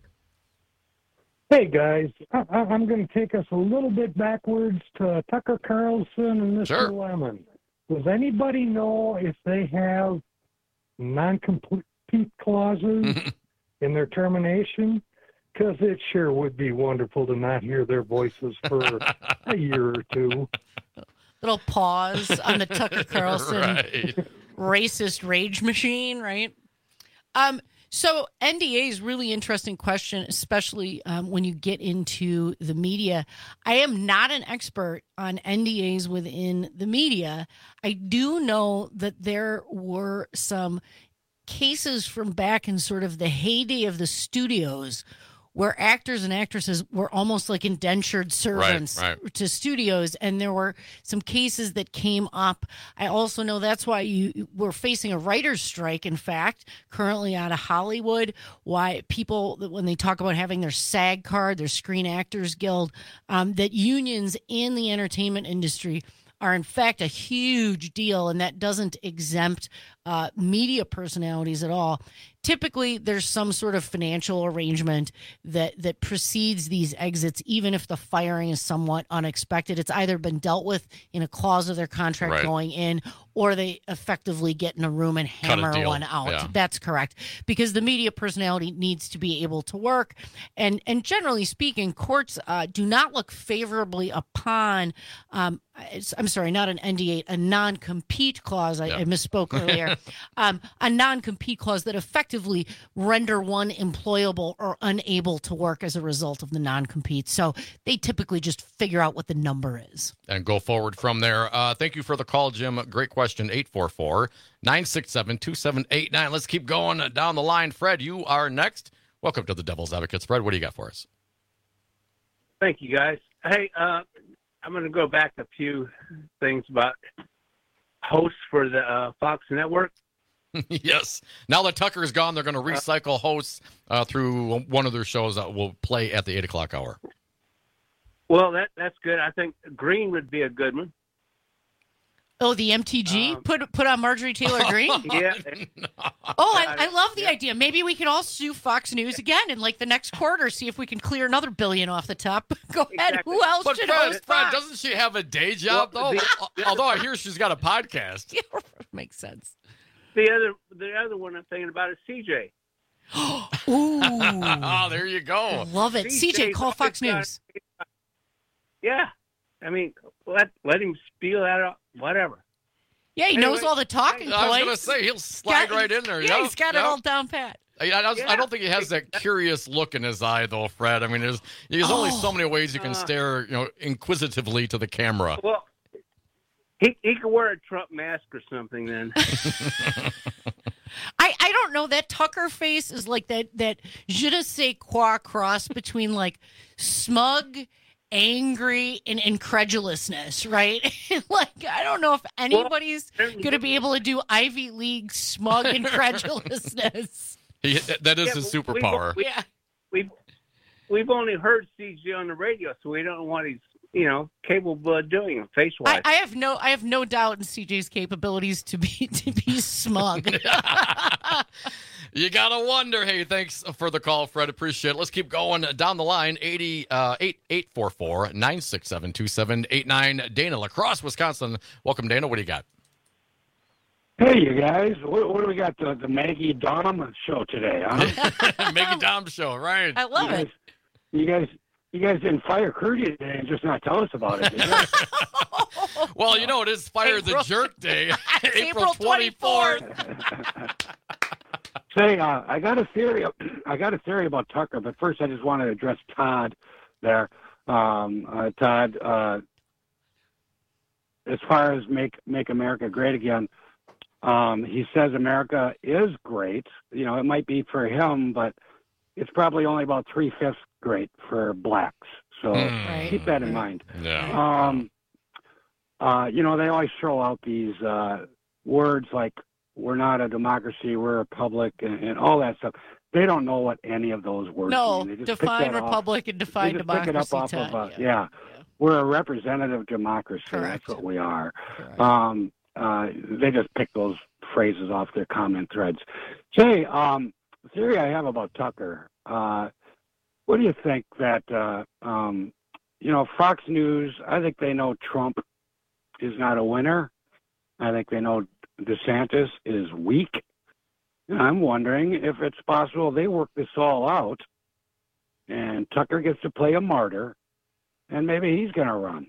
Hey, guys. I'm going to take us a little bit backwards to Tucker Carlson and Mr. Lemon. Does anybody know if they have non-compete clauses in their termination? Because it sure would be wonderful to not hear their voices for a year or two. Little pause on the Tucker Carlson racist rage machine, right? So NDA is really interesting question, especially when you get into the media. I am not an expert on NDAs within the media. I do know that there were some cases from back in sort of the heyday of the studios where actors and actresses were almost like indentured servants to studios, and there were some cases that came up. I also know that's why you were facing a writer's strike, in fact, currently out of Hollywood, why people, when they talk about having their SAG card, their Screen Actors Guild, that unions in the entertainment industry are in fact a huge deal, and that doesn't exempt media personalities at all. Typically, there's some sort of financial arrangement that precedes these exits, even if the firing is somewhat unexpected. It's either been dealt with in a clause of their contract going in, or they effectively get in a room and hammer one out. Yeah. That's correct. Because the media personality needs to be able to work. And generally speaking, courts do not look favorably upon, I'm sorry, not an NDA, a non-compete clause. I misspoke earlier. A non-compete clause that effectively render one employable or unable to work as a result of the non-compete. So they typically just figure out what the number is. And go forward from there. Thank you for the call, Jim. Great question. 844-967-2789. Let's keep going down the line. Fred, you are next. Welcome to the Devil's Advocates. Fred, what do you got for us? Thank you, guys. Hey, I'm going to go back a few things about hosts for the Fox Network. Yes. Now that Tucker's gone, they're going to recycle hosts through one of their shows that will play at the 8 o'clock hour. Well, that's good. I think Green would be a good one. Oh, the MTG? Put on Marjorie Taylor Greene? Yeah. Oh, I love the idea. Maybe we can all sue Fox News again in like the next quarter, see if we can clear another $1 billion off the top. Go ahead. Exactly. Who else But should Fred, host Fox? doesn't she have a day job, though? Although I hear she's got a podcast. Yeah, makes sense. The other one I'm thinking about is CJ. Ooh. Oh, there you go. Love it. CJ, call Fox News. Yeah. I mean, let him spiel that out, whatever. Yeah, he knows all the talking points. I was going to say, he'll slide right in there. Yeah, he's got it all down pat. I don't think he has that curious look in his eye, though, Fred. I mean, there's only so many ways you can stare, inquisitively to the camera. Well, he could wear a Trump mask or something then. I don't know. That Tucker face is like that je ne sais quoi cross between like smug, angry, and incredulousness, right? Like, I don't know if anybody's going to be able to do Ivy League smug incredulousness. That is his superpower. We've only heard CJ on the radio, so we don't know what he's capable of doing face-wise. I have no doubt in CJ's capabilities to be smug. You gotta wonder. Hey, thanks for the call, Fred. Appreciate it. Let's keep going down the line. 844-967-2789. Dana, La Crosse, Wisconsin. Welcome, Dana. What do you got? Hey, you guys. What do we got? The Maggie Dom show today, huh? Maggie Dom show, right? I love it. You guys didn't fire Curdy today and just not tell us about it, did you? Well, it is Fire the Jerk Day. April 24th. Say, I got a theory about Tucker, but first I just want to address Todd there. Todd, as far as make America great again, he says America is great. It might be for him, but it's probably only about 3/5 great for blacks. So keep that in mind. Yeah. They always throw out these words like we're not a democracy, we're a republic, and all that stuff. They don't know what any of those words mean. They just define republic and define democracy. Pick it up off of we're a representative democracy. Correct. That's what we are. Correct. They just pick those phrases off their comment threads. Say, the theory I have about Tucker, what do you think that, Fox News, I think they know Trump is not a winner. I think they know DeSantis is weak. And I'm wondering if it's possible they work this all out and Tucker gets to play a martyr and maybe he's going to run.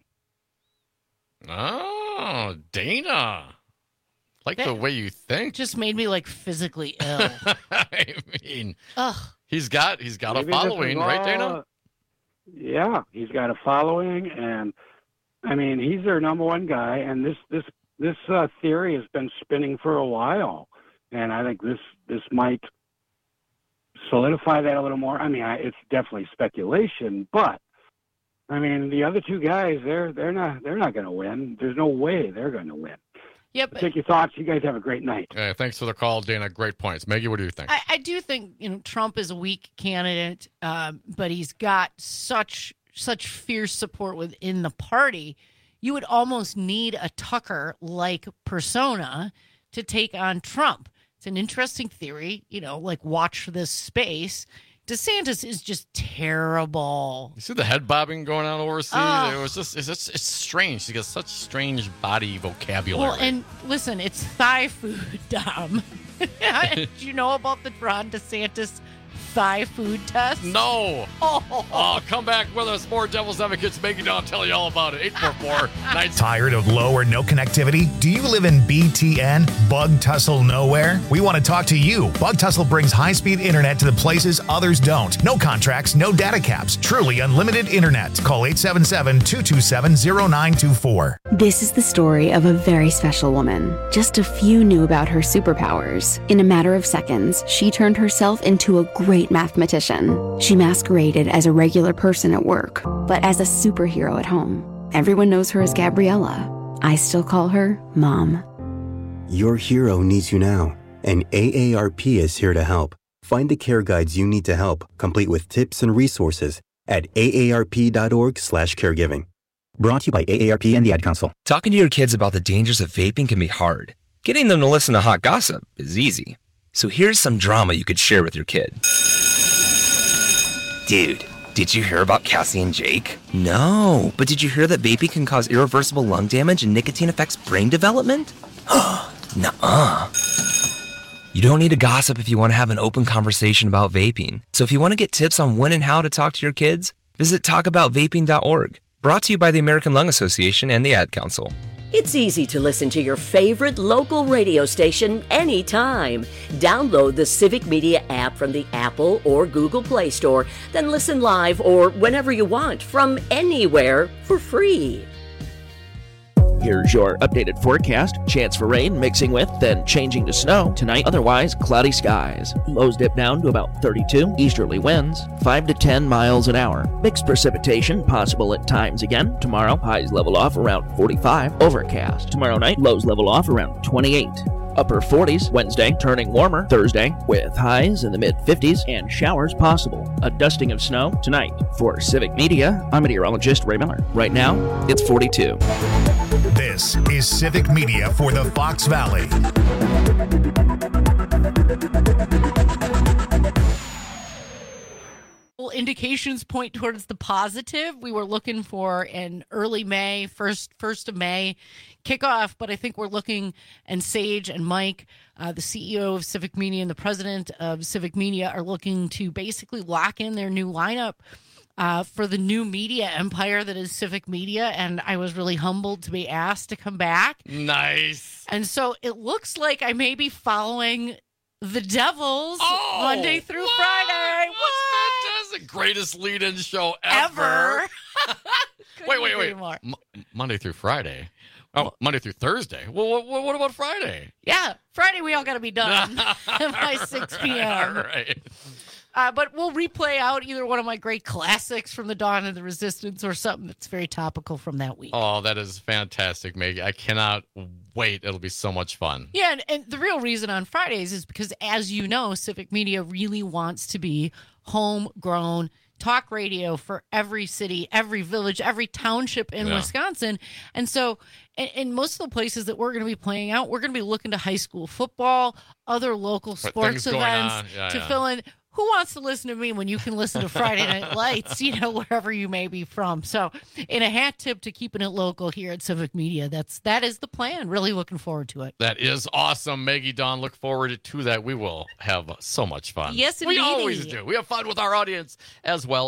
Oh, Dana. The way you think. Just made me physically ill. I mean, he's got a following, right, Dana? Yeah, he's got a following, and I mean, he's their number one guy. And this theory has been spinning for a while, and I think this might solidify that a little more. I mean, it's definitely speculation, but I mean, the other two guys, they're not going to win. There's no way they're going to win. Yep. Take your thoughts. You guys have a great night. Thanks for the call, Dana. Great points. Maggie, what do you think? I do think Trump is a weak candidate, but he's got such fierce support within the party. You would almost need a Tucker-like persona to take on Trump. It's an interesting theory. Watch this space. DeSantis is just terrible. You see the head bobbing going on overseas? It's strange. He got such strange body vocabulary. Well, and listen, it's Thai food, Dom. Do you know about the Ron DeSantis Thai food test? No. Come back with us. More Devil's Advocates. Maggie Dawn tell you all about it. 844-9. Tired of low or no connectivity? Do you live in BTN, Bug Tussle Nowhere? We want to talk to you. Bug Tussle brings high-speed internet to the places others don't. No contracts, no data caps. Truly unlimited internet. Call 877-227-0924. This is the story of a very special woman. Just a few knew about her superpowers. In a matter of seconds, she turned herself into a great mathematician. She masqueraded as a regular person at work, but as a superhero at home. Everyone knows her as Gabriella. I still call her Mom. Your hero needs you now, and AARP is here to help. Find the care guides you need to help, complete with tips and resources at aarp.org/caregiving. Brought to you by AARP and the Ad Council. Talking to your kids about the dangers of vaping can be hard. Getting them to listen to hot gossip is easy. So here's some drama you could share with your kid. Dude, did you hear about Cassie and Jake? No, but did you hear that vaping can cause irreversible lung damage and nicotine affects brain development? Nuh-uh. You don't need to gossip if you want to have an open conversation about vaping. So if you want to get tips on when and how to talk to your kids, visit talkaboutvaping.org. Brought to you by the American Lung Association and the Ad Council. It's easy to listen to your favorite local radio station anytime. Download the Civic Media app from the Apple or Google Play Store, then listen live or whenever you want from anywhere for free. Here's your updated forecast. Chance for rain mixing with, then changing to snow. Tonight, otherwise cloudy skies. Lows dip down to about 32. Easterly winds, 5 to 10 miles an hour. Mixed precipitation possible at times again. Tomorrow, highs level off around 45. Overcast. Tomorrow night, lows level off around 28. Upper 40s Wednesday, turning warmer Thursday with highs in the mid-50s and showers possible. A dusting of snow tonight. For Civic Media, I'm meteorologist Ray Miller. Right now, it's 42. This is Civic Media for the Fox Valley. Indications point towards the positive. We were looking for an early May, first of May kickoff, but I think we're looking, and Sage and Mike, the CEO of Civic Media and the president of Civic Media, are looking to basically lock in their new lineup for the new media empire that is Civic Media, and I was really humbled to be asked to come back. Nice. And so it looks like I may be following the Devils Monday through Friday. That's the greatest lead-in show ever. Wait. Monday through Friday. Oh, Monday through Thursday. Well, what about Friday? Yeah, Friday we all got to be done by 6 p.m. All right. But we'll replay out either one of my great classics from the Dawn of the Resistance or something that's very topical from that week. Oh, that is fantastic, Maggie. I cannot wait. It'll be so much fun. Yeah, and the real reason on Fridays is because, as you know, Civic Media really wants to be homegrown talk radio for every city, every village, every township in Wisconsin. And so in most of the places that we're going to be playing out, we're going to be looking to high school football, other local sports events to fill in. Who wants to listen to me when you can listen to Friday Night Lights, wherever you may be from? So in a hat tip to keeping it local here at Civic Media, that is the plan. Really looking forward to it. That is awesome, Maggie Dawn. Look forward to that. We will have so much fun. Yes, indeed. We always do. We have fun with our audience as well.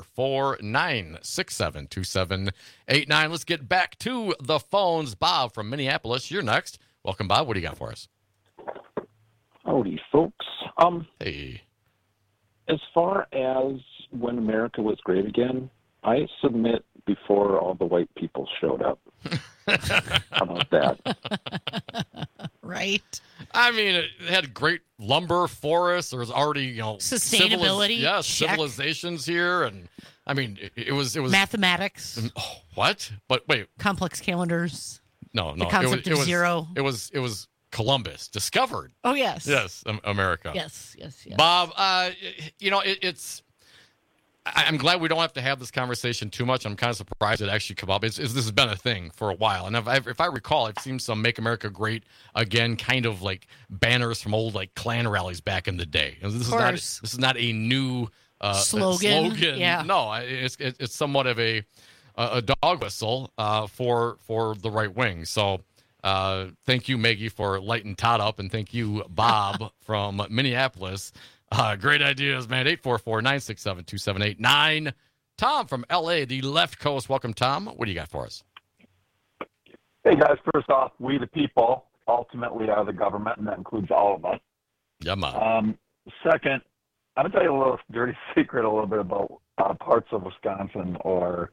844-967-2789. Let's get back to the phones. Bob from Minneapolis, you're next. Welcome, Bob. What do you got for us? Howdy, folks. Hey. As far as when America was great again, I submit before all the white people showed up. How about that? Right. I mean, it had great lumber forests. There was already, sustainability. Civilizations here, and I mean, it was mathematics. Oh, what? But wait, complex calendars. No. The concept of zero. It was Columbus discovered. Oh, yes. Yes, America. Yes. Bob, it's. I'm glad we don't have to have this conversation too much. I'm kind of surprised it actually came up. This has been a thing for a while, and if I recall, I've seen some "Make America Great Again" kind of like banners from old like Klan rallies back in the day. This is not a new slogan. Yeah. No, it's somewhat of a dog whistle for the right wing. So. Thank you, Maggie, for lighting Todd up, and thank you, Bob from Minneapolis. Great ideas, man. 844-967-2789. Tom from L.A., the left coast. Welcome, Tom. What do you got for us? Hey, guys. First off, we the people ultimately are the government, and that includes all of us. Yeah, man. Second, I'm going to tell you a little dirty secret a little bit about parts of Wisconsin or,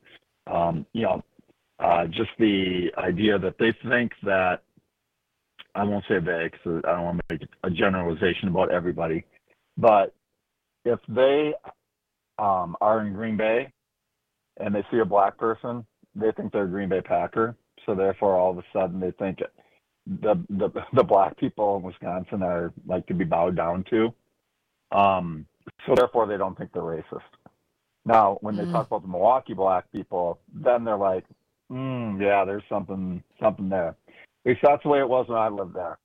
just the idea that they think that, I won't say they, because I don't want to make a generalization about everybody, but if they are in Green Bay and they see a black person, they think they're a Green Bay Packer. So therefore, all of a sudden, they think the black people in Wisconsin are like to be bowed down to. So therefore, they don't think they're racist. Now, when they talk about the Milwaukee black people, then they're like, yeah, there's something there. At least that's the way it was when I lived there.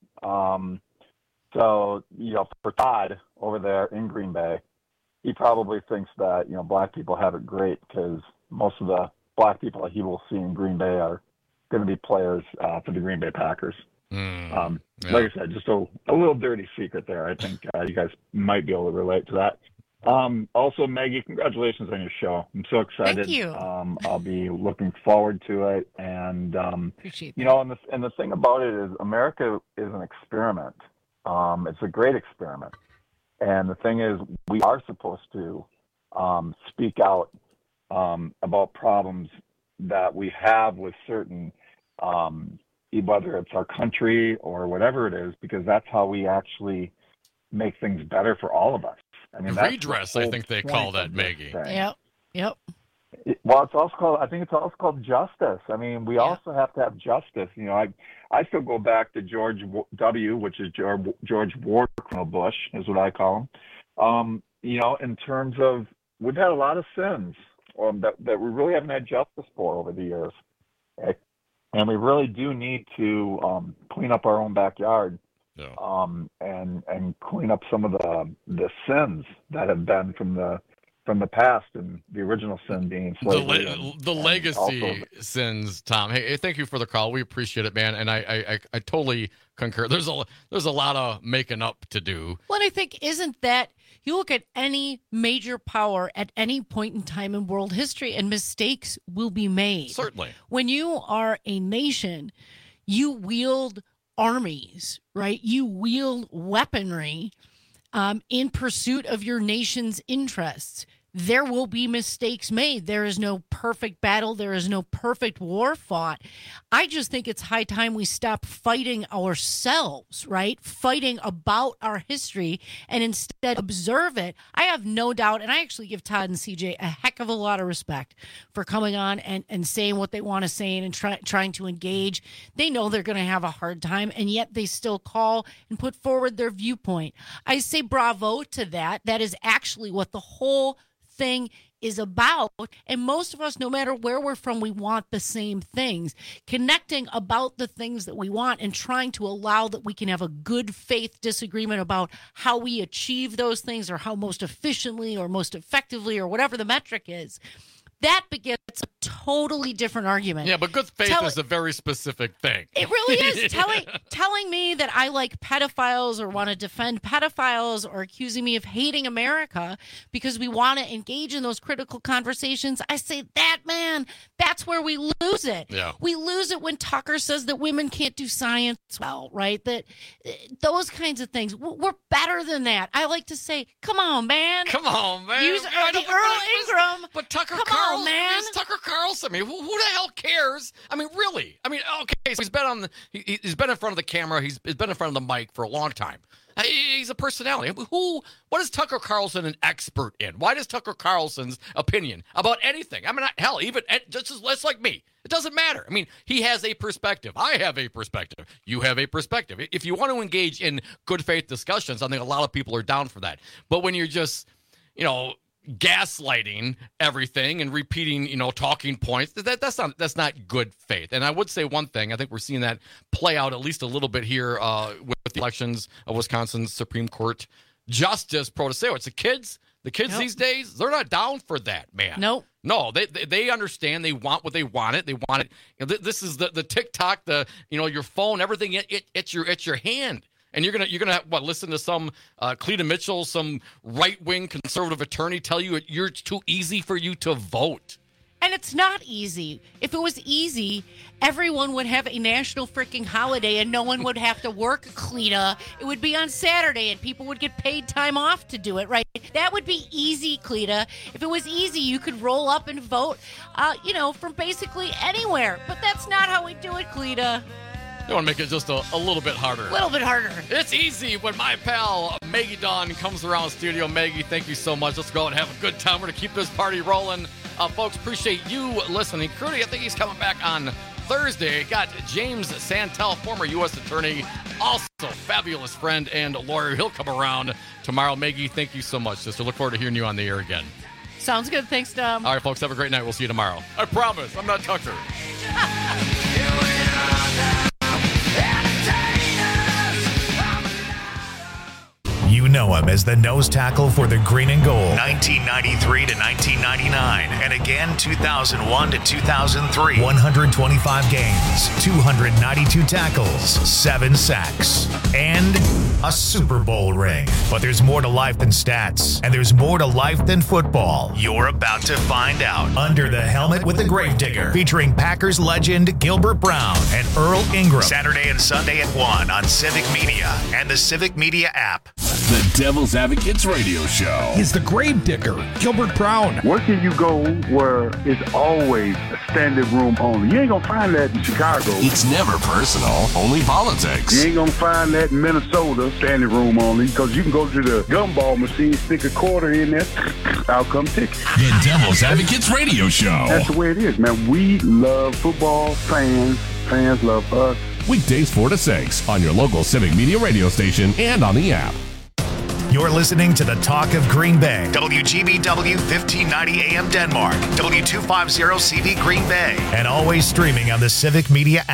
So, for Todd over there in Green Bay, he probably thinks that, black people have it great because most of the black people that he will see in Green Bay are going to be players for the Green Bay Packers. Yeah. Like I said, just a little dirty secret there. I think you guys might be able to relate to that. Also, Maggie, congratulations on your show. I'm so excited. Thank you. I'll be looking forward to it. And, Appreciate that. you know, and the thing about it is America is an experiment. It's a great experiment. And the thing is, we are supposed to speak out about problems that we have with certain, whether it's our country or whatever it is, because that's how we actually make things better for all of us. I mean, redress, I think they call that, Maggie. Yep. Well, it's also called. I think it's also called justice. I mean, we also have to have justice. You know, I still go back to George W., which is George War Colonel Bush, is what I call him. You know, in terms of we've had a lot of sins that we really haven't had justice for over the years, okay? And we really do need to clean up our own backyard. Yeah. And clean up some of the sins that have been from the past, and the original sin being slavery. The legacy sins, Tom. Hey, thank you for the call. We appreciate it, man. And I totally concur. There's a lot of making up to do. Well, I think isn't that you look at any major power at any point in time in world history, and mistakes will be made. Certainly. When you are a nation, you wield armies, right? You wield weaponry in pursuit of your nation's interests. There will be mistakes made. There is no perfect battle. There is no perfect war fought. I just think it's high time we stop fighting ourselves, right? Fighting about our history and instead observe it. I have no doubt, and I actually give Todd and CJ a heck of a lot of respect for coming on and saying what they want to say and trying to engage. They know they're going to have a hard time, and yet they still call and put forward their viewpoint. I say bravo to that. That is actually what the whole thing is about. And most of us, no matter where we're from, we want the same things. Connecting about the things that we want and trying to allow that we can have a good faith disagreement about how we achieve those things or how most efficiently or most effectively or whatever the metric is. That begets a totally different argument. Yeah, but good faith is a very specific thing. It really is. Telling me that I like pedophiles or want to defend pedophiles or accusing me of hating America because we want to engage in those critical conversations, I say that's where we lose it. Yeah. We lose it when Tucker says that women can't do science well, right? That those kinds of things. We're better than that. I like to say, come on, man. Come on, man. Use Earl Ingram. But Tucker Come Carlson, on, man. It's Tucker Carlson. I mean, who the hell cares? I mean, really? I mean, okay, so he's been in front of the camera. He's been in front of the mic for a long time. He's a personality. What is Tucker Carlson an expert in? Why does Tucker Carlson's opinion about anything? I mean, hell, even just like me, it doesn't matter. I mean, he has a perspective. I have a perspective. You have a perspective. If you want to engage in good faith discussions, I think a lot of people are down for that. But when you're just, gaslighting everything and repeating, talking points, that's not good faith. And I would say one thing, I think we're seeing that play out at least a little bit here with the elections of Wisconsin's Supreme Court Justice Protasewicz. The kids these days, they're not down for that, man. Nope. No, they understand. They want what they wanted. They want it. This is the TikTok, your phone, everything. It's your hand. And you're gonna listen to some Cleta Mitchell, some right-wing conservative attorney tell you it's too easy for you to vote. And it's not easy. If it was easy, everyone would have a national freaking holiday and no one would have to work, Cleta. It would be on Saturday and people would get paid time off to do it, right? That would be easy, Cleta. If it was easy, you could roll up and vote, from basically anywhere. But that's not how we do it, Cleta. You want to make it just a little bit harder. A little bit harder. It's easy when my pal Maggie Dawn comes around studio. Maggie, thank you so much. Let's go and have a good time. We're going to keep this party rolling. Folks, appreciate you listening. Crudy, I think he's coming back on Thursday. Got James Santel, former U.S. attorney, also fabulous friend and lawyer. He'll come around tomorrow. Maggie, thank you so much, sister. Look forward to hearing you on the air again. Sounds good. Thanks, Tom. All right, folks, have a great night. We'll see you tomorrow. I promise. I'm not Tucker. You know him as the nose tackle for the Green and Gold, 1993 to 1999, and again 2001 to 2003. 125 games, 292 tackles, 7 sacks, and a Super Bowl ring. But there's more to life than stats, and there's more to life than football. You're about to find out. Under the Helmet with the Gravedigger, featuring Packers legend Gilbert Brown and Earl Ingram. Saturday and Sunday at 1 on Civic Media and the Civic Media app. The Devil's Advocates Radio Show is the Gravedigger, Gilbert Brown. Where can you go where it's always a standing room only? You ain't gonna find that in Chicago. It's never personal, only politics. You ain't gonna find that in Minnesota, standing room only, because you can go to the gumball machine, stick a quarter in there, out come tickets. The Devil's Advocates Radio Show. That's the way it is, man. We love football, fans love us. Weekdays 4 to 6 on your local Civic Media radio station and on the app. You're listening to the Talk of Green Bay. WGBW 1590 AM Denmark. W250 CV Green Bay. And always streaming on the Civic Media app.